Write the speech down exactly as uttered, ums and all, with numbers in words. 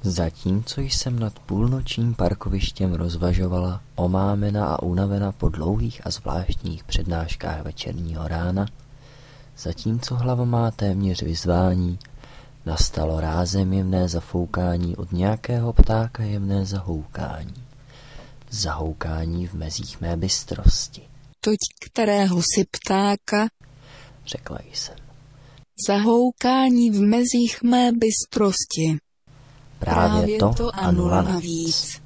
Zatímco jsem nad půlnočním parkovištěm rozvažovala, omámena a unavena po dlouhých a zvláštních přednáškách večerního rána, zatímco hlava má téměř vyzvání, nastalo rázem jemné zafoukání od nějakého ptáka jemné zahoukání. Zahoukání v mezích mé bystrosti. Toť kterého si ptáka, řekla jsem. Zahoukání v mezích mé bystrosti. Právě, Právě to, to a nula navíc.